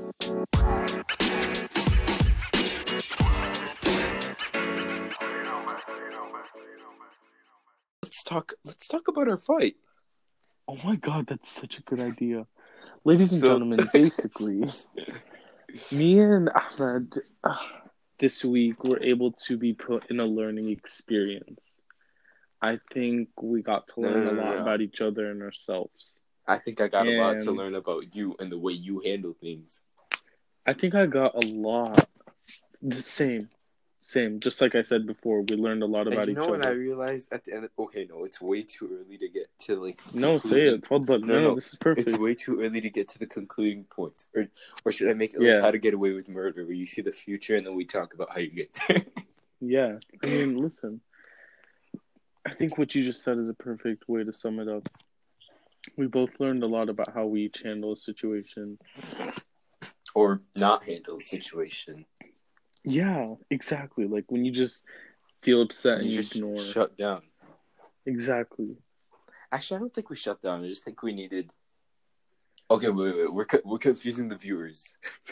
Let's talk about our fight. Oh my god, that's such a good idea. Ladies and So- gentlemen, basically, me and Ahmed this week were able to be put in a learning experience. I think we got to learn a lot about each other and ourselves. I think I got a lot to And- learn about you and the way you handle things. I think I got a lot. The same. Just like I said before, we learned a lot about And you each know what I other. realized at the end? It's way too early to get to like. No, say conclusion. it. Tfaddal. No, this is perfect. It's way too early to get to the concluding point. Or should I make it Yeah. like How to Get Away with Murder, where you see the future and then we talk about how you get there? Yeah. I mean, listen. I think what you just said is a perfect way to sum it up. We both learned a lot about how we each handle a situation. Or not handle the situation. Yeah, exactly. Like when you just feel upset and You you just ignore. shut down. Exactly. Actually, I don't think we shut down. I just think we needed. Okay, wait. We're confusing the viewers.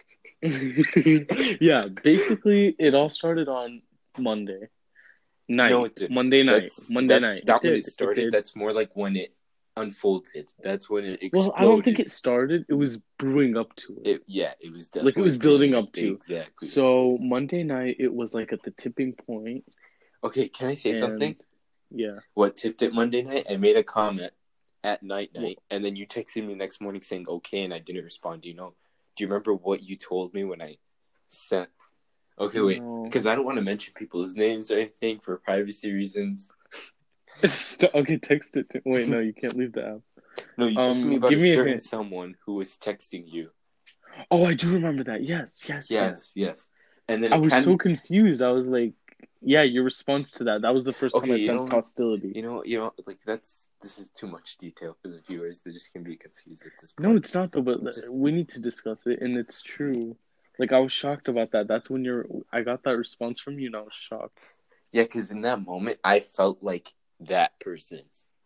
Yeah, basically, it all started on Monday night. No, it didn't. Monday night. That's Not when it started. That's more like when it unfolded. That's when it exploded. Well, I don't think it started. It was brewing up to it. It was definitely Like it was building brewing up to. Exactly. So Monday night, it was like at the tipping point. Okay, can I say something? Yeah. What tipped it Monday night? I made a comment at night, and then you texted me next morning saying okay, and I didn't respond. Do you remember what you told me when I sent? Okay, wait, because I don't want to mention people's names or anything for privacy reasons. Okay, text it. Wait, no, you can't leave the app. No, you texted me about a certain someone who was texting you. Oh, I do remember that. Yes. And then I was so confused. I was like, yeah, your response to that. That was the first time I sensed hostility. You know, like this is too much detail for the viewers. They just can be confused at this point. No, it's not though, but we need to discuss it, and it's true. Like, I was shocked about that. That's when I got that response from you, and I was shocked. Yeah, because in that moment, I felt like that person.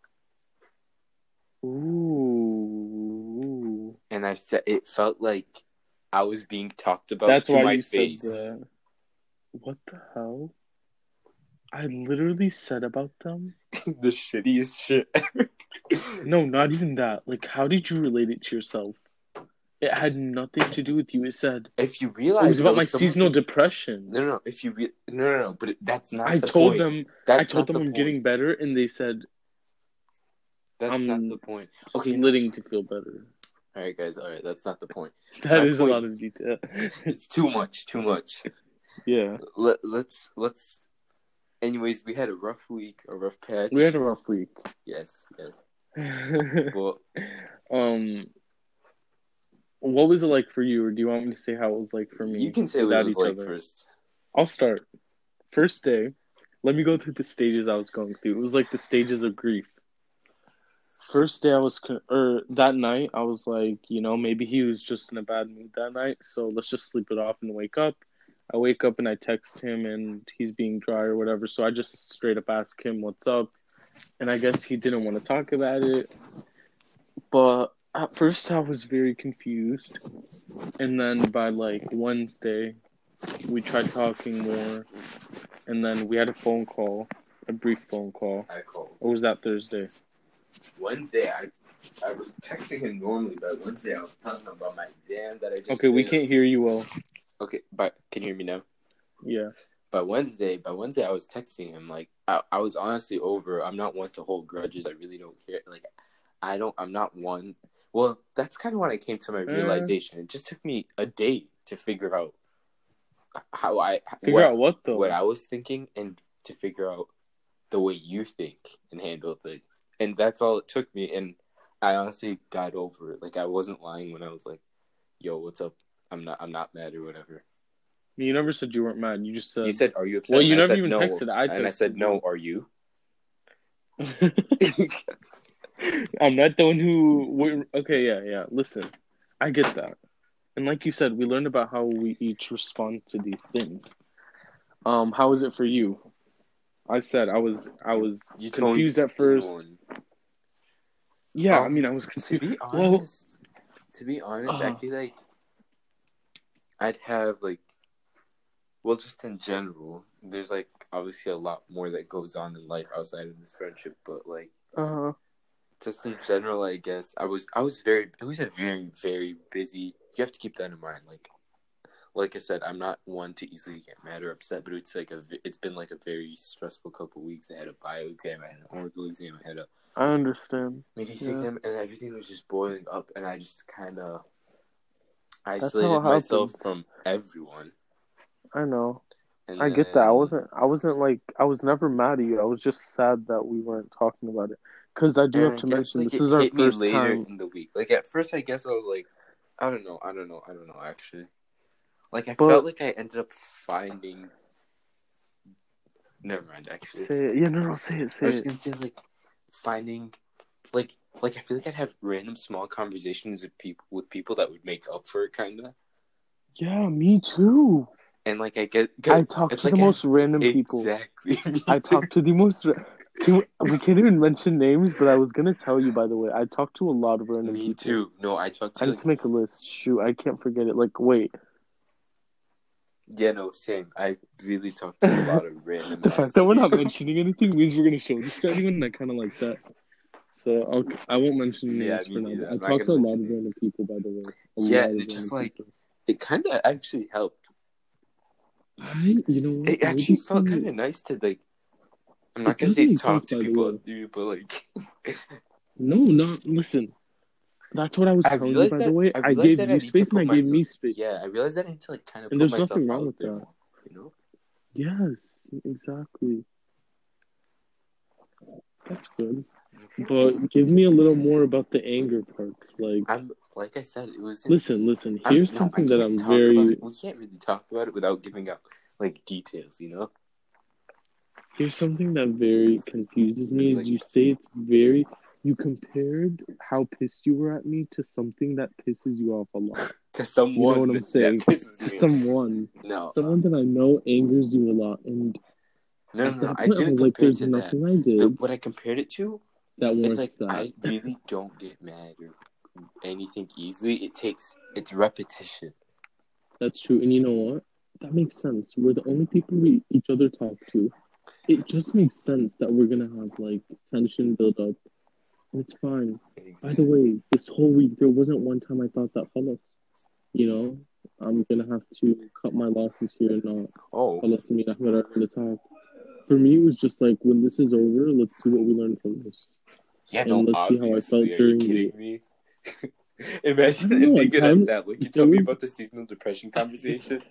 Ooh. And I said, it felt like I was being talked about. That's why my you face. said that. What the hell? I literally said about them the shittiest shit ever. No, not even that. Like, how did you relate it to yourself? It had nothing to do with you. It said, if you realize it was about my seasonal depression. No. No. But that's not. I told them I'm getting better, and they said, "That's not the point." Okay, slitting to feel better. All right, guys. All right, that's not the point. That is a lot of detail. It's too much. Yeah. Let's. Anyways, we had a rough week, a rough patch. We had a rough week. Yes. Well, what was it like for you, or do you want me to say how it was like for me? You can say what it was like first. I'll start. First day, let me go through the stages I was going through. It was like the stages of grief. First day, that night, I was like, maybe he was just in a bad mood that night, so let's just sleep it off and wake up. I wake up and I text him, and he's being dry or whatever, so I just straight up ask him what's up, and I guess he didn't want to talk about it, but at first I was very confused, and then by like Wednesday, we tried talking more, and then we had a phone call, a brief phone call. I called. Or was that Thursday? Wednesday, I was texting him normally, but Wednesday I was telling him about my exam that I just Okay, we can't hear you well. Okay, but can you hear me now? Yeah. By Wednesday, I was texting him, like, I was honestly over. I'm not one to hold grudges. I really don't care. Like, I'm not one. Well, that's kind of when I came to my realization. It just took me a day to figure out what though? What I was thinking, and to figure out the way you think and handle things. And that's all it took me. And I honestly got over it. Like, I wasn't lying when I was like, yo, what's up? I'm not mad or whatever. You never said you weren't mad. You just said... You said, are you upset? Well, you never even no. texted. And I said, no, are you? I'm not the one who... Okay, yeah. Listen, I get that. And like you said, we learned about how we each respond to these things. How was it for you? I said I was confused at first. Yeah, I mean, I was confused. To be honest, I feel like I'd have like, well, just in general, there's like obviously a lot more that goes on in life outside of this friendship, but like, just in general, I guess it was a very, very busy. You have to keep that in mind. Like I said, I'm not one to easily get mad or upset, but it's been like a very stressful couple of weeks. I had a bio exam, I had an oral exam, I had a I understand. media exam, and everything was just boiling up, and I just kind of That's how isolated it myself happens. from everyone. I know. And I get that. I wasn't like, I was never mad at you. I was just sad that we weren't talking about it. Because I do have I to guess mention, like this it is our hit me first later time. in the week. Like at first, I guess I was like, I don't know. Actually, like I felt like I ended up finding. Never mind. Actually, say it. Yeah, no, say it. I was gonna say like finding, like I feel like I'd have random small conversations with people that would make up for it, kind of. Yeah, me too. And like I talk to the most random people. Exactly. I talk to the most. We can't even mention names, but I was gonna tell you, by the way. I talk to a lot of random people. Me too. No, I talked to. I need to make a list. Shoot, I can't forget it. Like, wait. Yeah, no, same. I really talked to a lot of random. The fact that we're not mentioning anything means we're gonna show this to anyone, and I kind of like that. So I won't mention names for now. I talked to a lot of random people, by the way. It's just like people. It kind of actually helped. You know what? It actually felt kind of nice to like. I'm not gonna say talk to people, but like. No, listen. That's what I was telling you, by the way. I gave you space and I gave me space. Yeah, I realized that I need to like kind of. And put there's nothing wrong with that. More, you know. Yes, exactly. That's good. But give me a little more about the anger parts. Like I said, it was. Listen. Here's something that I'm very. We can't really talk about it without giving out like details, you know. Here's something that very confuses me. Is you say it's very. You compared how pissed you were at me to something that pisses you off a lot. To someone. You know what I'm saying? To someone. No. Someone that I know angers you a lot, and. No. I didn't compare there's to nothing that. I did. What I compared it to. It's like I really don't get mad or anything easily. It's repetition. That's true, and you know what? That makes sense. We're the only people we each other talk to. It just makes sense that we're gonna have like tension build up, and it's fine. Exactly. By the way, this whole week there wasn't one time I thought that you know, I'm gonna have to cut my losses here and not. Unless me and Ahmed are gonna talk. For me, it was just like when this is over, let's see what we learn from this. Yeah, and let's see how I felt during me. Imagine it being good at that. Like you told me about the seasonal depression conversation.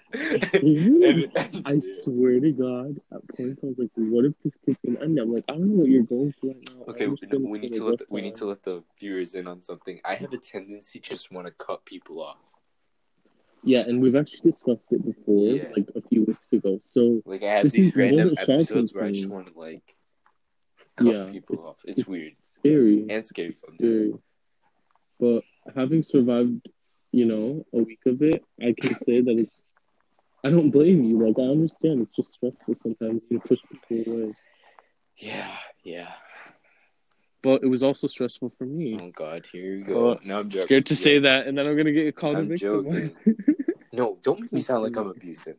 I swear to God, at points I was like, "What if this kid's gonna end?" I'm like, "I don't know what you're going through right now." Okay, we need to let the viewers in on something. I have a tendency to just want to cut people off. Yeah, and we've actually discussed it before, like a few weeks ago. So like I have these random episodes where I just want to like cut people off. It's weird, scary, and scary sometimes. Scary. But having survived, you know, a week of it, I can say that it's. I don't blame you. Like I understand, it's just stressful sometimes. You push people away. Yeah. But it was also stressful for me. Oh God, here you go. Now I'm scared to say that, and then I'm gonna get called a victim. No, don't make me sound like I'm abusive.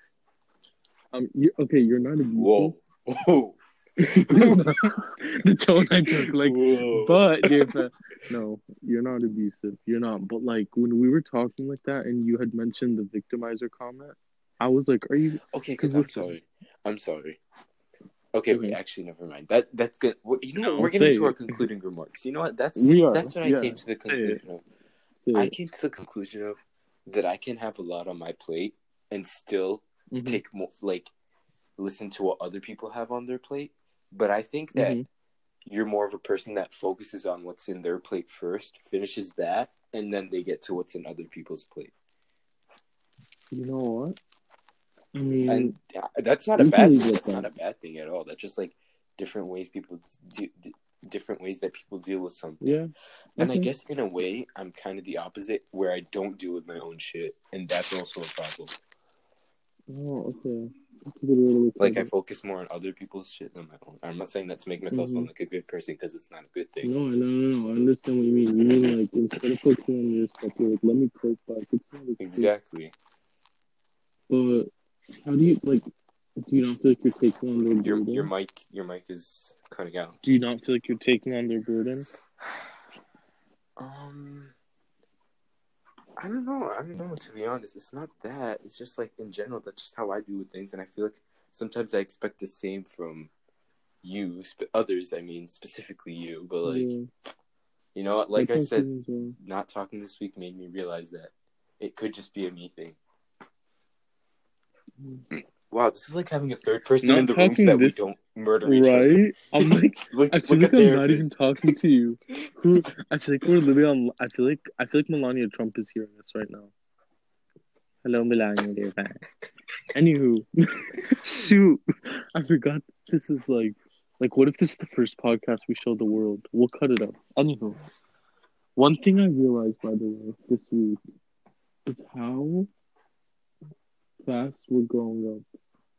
You're not abusive. Whoa. The tone I took, like, whoa. But no, you're not abusive. You're not. But like when we were talking like that, and you had mentioned the victimizer comment, I was like, "Are you okay?" Because I'm sorry. Okay, wait. Actually, never mind. That's good. You know, we're getting to our concluding remarks. You know what? That's what I came to the conclusion of. I came to the conclusion of that I can have a lot on my plate and still take more, like, listen to what other people have on their plate. But I think that you're more of a person that focuses on what's in their plate first, finishes that, and then they get to what's in other people's plate. You know what? I mean, and that's not a bad thing. That's not a bad thing at all. That's just like different ways people different ways that people deal with something. Yeah. And I guess in a way, I'm kind of the opposite, where I don't deal with my own shit, and that's also a problem. Oh, okay. That's a good way to look like, I focus more on other people's shit than my own. I'm not saying that to make myself sound like a good person, because it's not a good thing. No. I understand what you mean. You mean, like, instead of focusing on your stuff, you're like, let me cope back. Exactly. But how do you like? Do you not feel like you're taking on their burden? Your mic is cutting out. Do you not feel like you're taking on their burden? I don't know. To be honest, it's not that. It's just like in general, that's just how I do with things, and I feel like sometimes I expect the same from you, others. I mean, specifically you, but like, you know, like I said, not talking this week made me realize that it could just be a me thing. Wow, this is like having a third person in the room so that we don't murder each other. Right? I'm like, I feel like I'm not even talking to you. I feel like we're literally on. I feel like Melania Trump is hearing us right now. Hello, Melania, dear fan. Anywho, shoot, I forgot. This is like, what if this is the first podcast we show the world? We'll cut it up. Anywho, one thing I realized, by the way, this week is how fast we're growing up.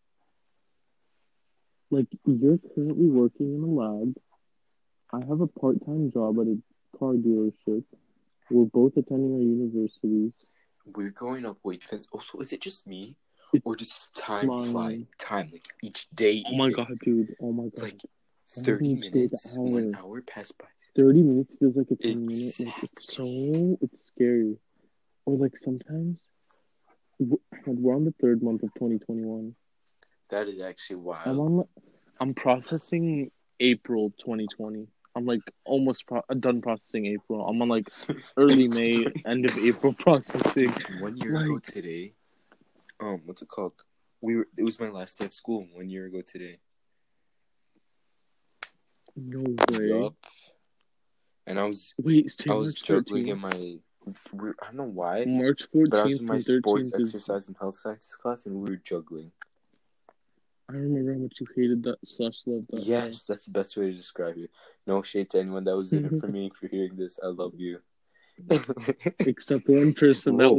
Like, you're currently working in a lab. I have a part-time job at a car dealership. We're both attending our universities. We're growing up way fast. Also, is it just me? Or does time fly? Time, like each day. Oh my god, dude. Oh my god. Like 30 minutes, 1 hour passed by. 30 minutes feels like a 10 minutes. Like, it's scary. Or like sometimes, we're on the 3rd month of 2021. That is actually wild. I'm processing April 2020. I'm like almost done processing April. I'm on like early May, end of April processing. 1 year ago today. What's it called? It was my last day of school 1 year ago today. No way. Yup. And I was juggling in my. I don't know why. March 14th, but I was in my sports, 13th exercise, and health sciences class, and we were juggling. I remember how much you hated that / loved that. Yes, class. That's the best way to describe it. No shade to anyone that was in it for me. If you're hearing this, I love you. Except one person. Whoa.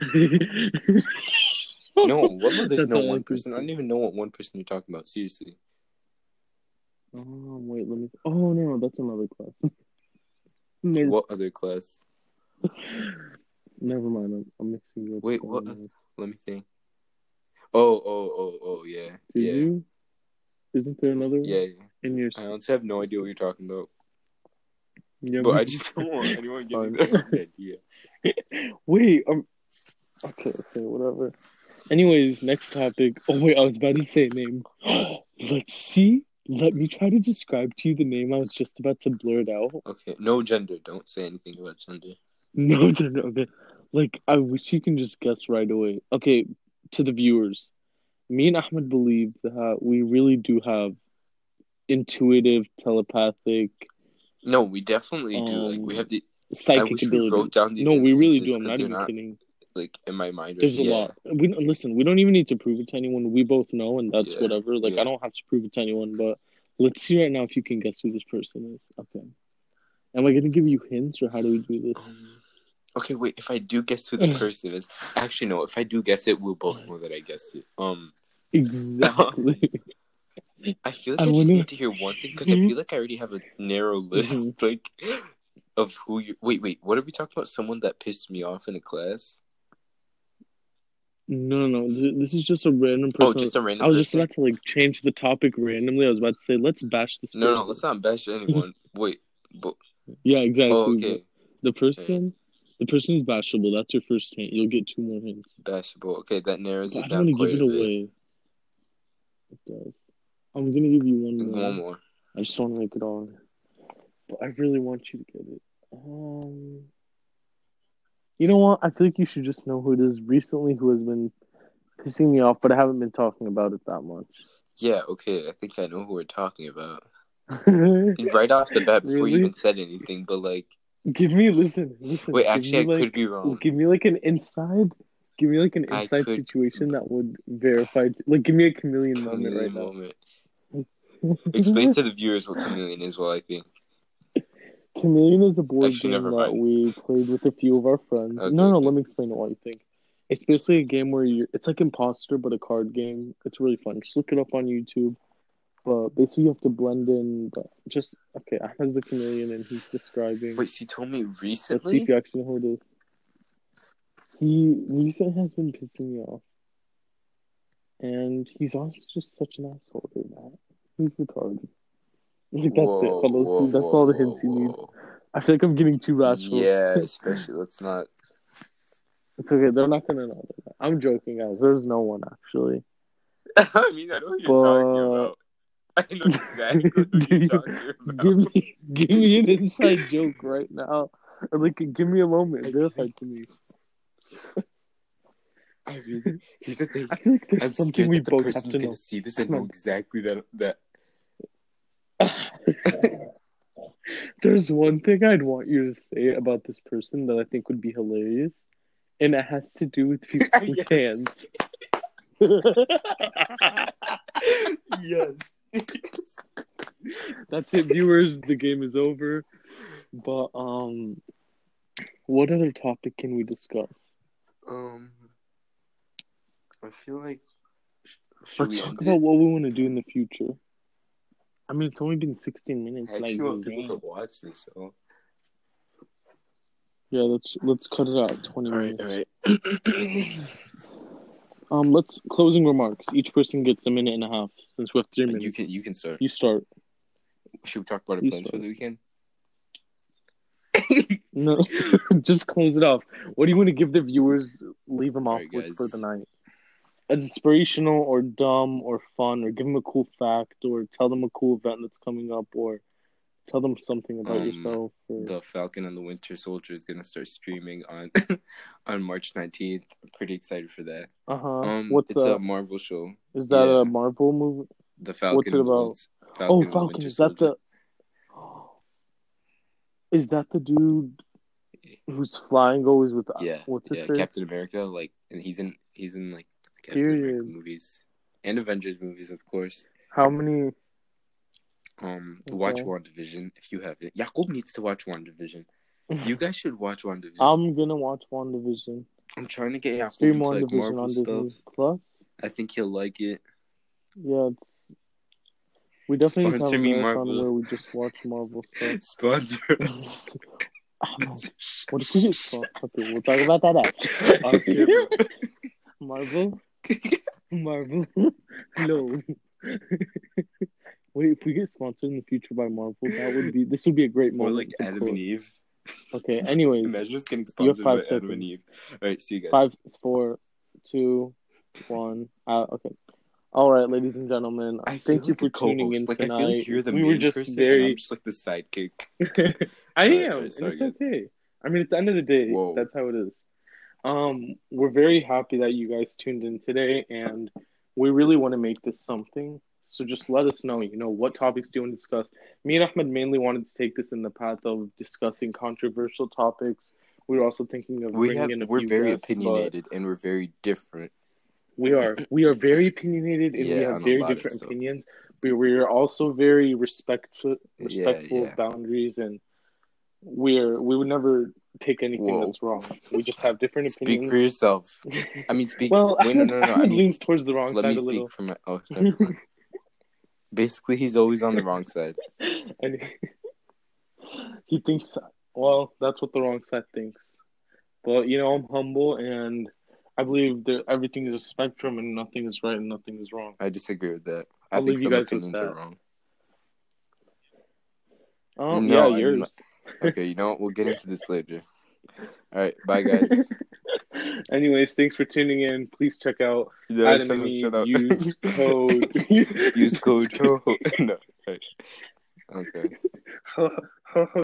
No, there's no one person. I don't even know what one person you're talking about. Seriously. Oh, wait, let me... Oh, no, that's another class. What other class? Never mind, I'm mixing up. Wait, what? Let me think. Oh, yeah. Did you? Isn't there another one? Yeah. In your... I honestly have no idea what you're talking about. Yeah, but I just don't want anyone getting that idea. Wait, okay, whatever. Anyways, next topic. Oh, wait, I was about to say a name. Let's see. Let me try to describe to you the name. I was just about to blur it out. Okay, no gender. Don't say anything about gender. No gender, okay. Like, I wish you can just guess right away. Okay, to the viewers. Me and Ahmed believe that we really do have intuitive, telepathic... No, we definitely do. Like, we have the... psychic ability. We wrote down these we really do. I'm not even kidding. Like, in my mind. There's a lot. We don't even need to prove it to anyone. We both know, and that's whatever. Like, I don't have to prove it to anyone, but let's see right now if you can guess who this person is. Okay. Am I going to give you hints, or how do we do this? Okay, wait. If I do guess who the person is... Actually, no. If I do guess it, we'll both know that I guessed it. Exactly. I feel like I just need to hear one thing, because I feel like I already have a narrow list, like, of who you... Wait. What are we talking about? Someone that pissed me off in a class? No. This is just a random person. Oh, just a random person? I was just about to, like, change the topic randomly. I was about to say, let's bash this person. No, let's not bash anyone. Wait, but... Yeah, exactly. Oh, okay. The person is bashable. That's your first hint. You'll get 2 more hints. Bashable. Okay, that narrows it down. I don't want to give it away. It does. I'm going to give you one more. One more. I just want to make it on. But I really want you to get it. You know what? I feel like you should just know who it is recently who has been pissing me off, but I haven't been talking about it that much. Yeah, okay. I think I know who we're talking about. Right off the bat, before you even said anything, but like... listen. Wait, actually, I could be wrong. Give me like an inside... situation that would verify... Like, give me a chameleon moment right now. Explain to the viewers what Chameleon is, I think. Chameleon is a board game that we played with a few of our friends. Okay, let me explain it while you think. It's basically a game where it's like Imposter, but a card game. It's really fun. Just look it up on YouTube. But basically, you have to blend in. Okay, Ahmed's the chameleon, and he's describing. Wait, so you told me recently? Let's see if you actually know who it is. He recently has been pissing me off. And he's honestly just such an asshole, dude, man. He's retarded. Like, that's it, fellas. That's all the hints you need. I feel like I'm getting too rational. Yeah, especially, let's not. It's okay. They're not gonna know. I'm joking, guys. There's no one actually. I mean, I know what you're talking about. I know exactly what you're talking about. Give me an inside joke right now. Or like, give me a moment. Verify to me. I mean, here's the thing. I feel like there's something we both have to know. Gonna see this and know exactly that. There's one thing I'd want you to say about this person that I think would be hilarious, and it has to do with people with hands. Yes. That's it, viewers. The game is over. But what other topic can we discuss? I feel like let's talk about what we want to do in the future. I mean, it's only been 16 minutes. I actually want people to watch this, though. Yeah, let's cut it out. 20 minutes. All right. Let's closing remarks. Each person gets a minute and a half since we have 3 minutes. You can start. You start. Should we talk about our plans for the weekend? No, just close it off. What do you want to give the viewers? Leave them off with for the night. Inspirational or dumb or fun, or give them a cool fact, or tell them a cool event that's coming up, or tell them something about yourself. Or... The Falcon and the Winter Soldier is gonna start streaming on on March 19th. I'm pretty excited for that. What's it's a Marvel show. Is that a Marvel movie? The Falcon. What's it about? Falcon. Is that the? Is that the dude who's flying always with? What's his face? Captain America. Like, and he's in like Captain America movies and Avengers movies, of course. How many? Watch WandaVision if you haven't. Jakob needs to watch WandaVision. You guys should watch WandaVision. I'm gonna watch WandaVision. I'm trying to get Jakob stream into WandaVision Marvel on stuff. Disney Plus. I think he'll like it. Yeah, we definitely need to have a marathon Marvel. where we just watch Marvel stuff. Sponsor. What if we get sponsored? Okay, we'll talk about that after. Marvel. No. Wait, if we get sponsored in the future by Marvel, this would be a great moment. Or like Adam and Eve. Okay, anyways. Imagine us getting sponsored by Adam and Eve. Alright, see you guys. 5, 4, 2, 1. Okay. All right, ladies and gentlemen. Thank you for tuning in tonight. I feel like you're the main person, and I'm just like the sidekick. I am, and it's okay. I mean, at the end of the day, that's how it is. We're very happy that you guys tuned in today, and we really want to make this something. So just let us know, what topics do you want to discuss? Me and Ahmed mainly wanted to take this in the path of discussing controversial topics. We were also thinking of bringing in a few We're very guests, opinionated, and we're very different. We are very opinionated, and we have very different opinions. But we're also very respectful of boundaries, and we would never pick anything that's wrong. We just have different opinions. Speak for yourself. I mean, speak. Well, no. Ahmed leans towards the wrong side a little. Never mind. Basically, he's always on the wrong side. And he thinks, well, that's what the wrong side thinks. But, I'm humble, and I believe that everything is a spectrum, and nothing is right and nothing is wrong. I disagree with that. I think some opinions are wrong. No, yours. Okay, you know what? We'll get into this later. All right, bye, guys. Anyways, thanks for tuning in. Please check out Adam and Eve. Use code. Use code. No. Right. Okay.